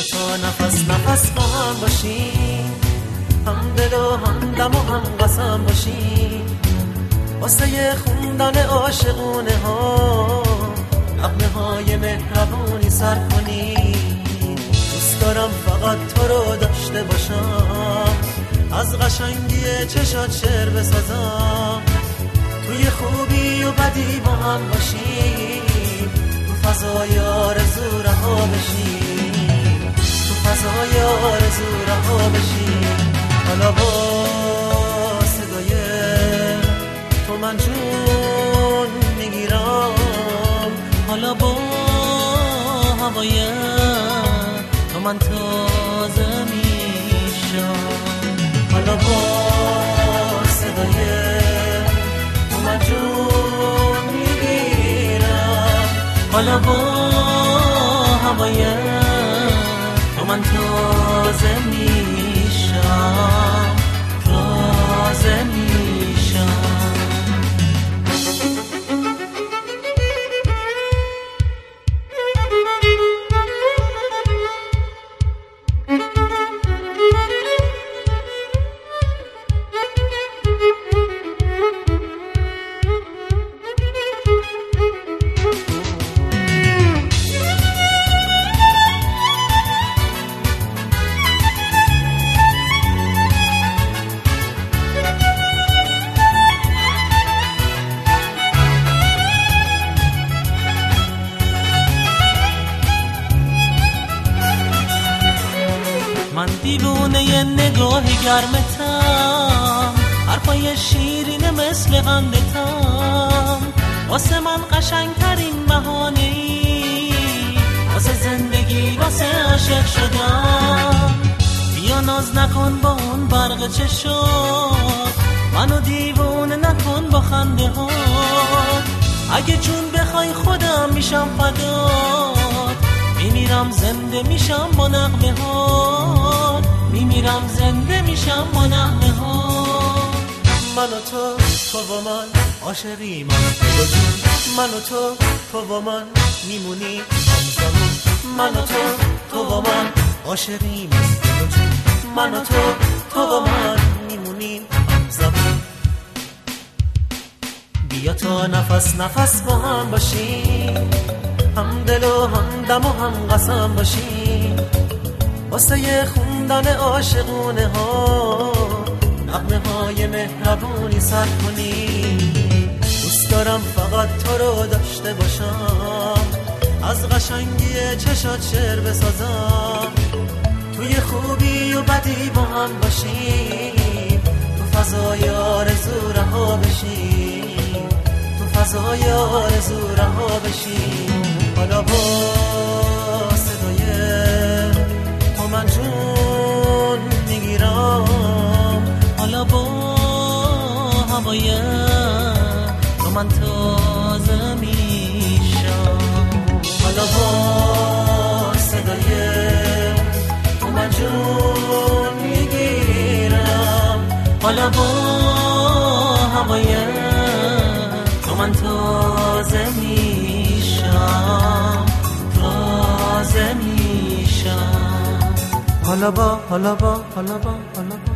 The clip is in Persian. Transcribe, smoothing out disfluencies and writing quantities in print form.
تا نفس نفس با هم باشیم، هم دل و هم دم و هم قسم باشیم، واسه خوندن عاشقونه ها نغمه های مهربونی سر کنیم. دوست دارم فقط تو رو داشته باشم، از قشنگی چشات شعر بسازم، توی خوبی و بدی با هم باشیم، تو فضای آرزو رها بشیم، تو فضای آرزو رها بشیم. حالا با صدای تو من جون میگیرم، حالا با هوای تو من تازه میشم، حالا با صدای تو من جون میگیرم، حالا با هوای تو من تازه میشم، تازه میشم. من دیوونه ی نگاه گرمتم، حرفای شیرین مثل قندتم، واسه من قشنگترین بهانه‌ای واسه زندگی، واسه عاشق شدم. بیا ناز نکن با اون برق چشات، منو دیوونه نکن با خنده ها، اگه جون بخوای خودم میشم فدات، میمیرم زنده میشم با نغمه ها، میمیرم زنده میشم با نغمه ها. من و تو و من عاشقیم از دل و جون، من و تو و من میمونیم همزمان، من و تو و من عاشقیم از دل و جون، من و تو و من میمونیم همزمان. بیا تا نفس نفس با هم باشیم، هم دل و هم دم و هم قسم باشیم، واسه خوندن عاشقونه ها نغمه های مهربونی سر کنیم. دوست دارم فقط تو رو داشته باشم، از قشنگی چشات شعر بسازم، توی خوبی و بدی با هم باشیم، تو فضای آرزو رها بشیم، تو فضای آرزو رها بشیم. حالا با صدای تو من جون میگیرم، حالا با هوای تو من تازه میشم، حالا با صدای تو من جون میگیرم، حالا با هوای تو من تازه میشم، تازه میشم. حالا با